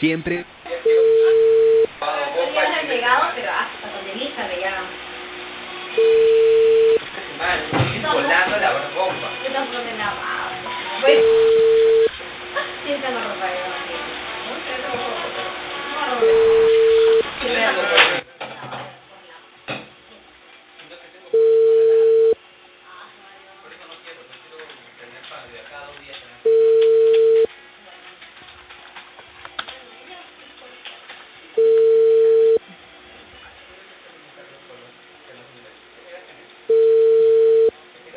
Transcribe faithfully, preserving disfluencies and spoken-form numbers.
siempre. Había llegado, pero hasta donde lista me llaman. Volando la bomba. Yo tampoco me lavaba. Pues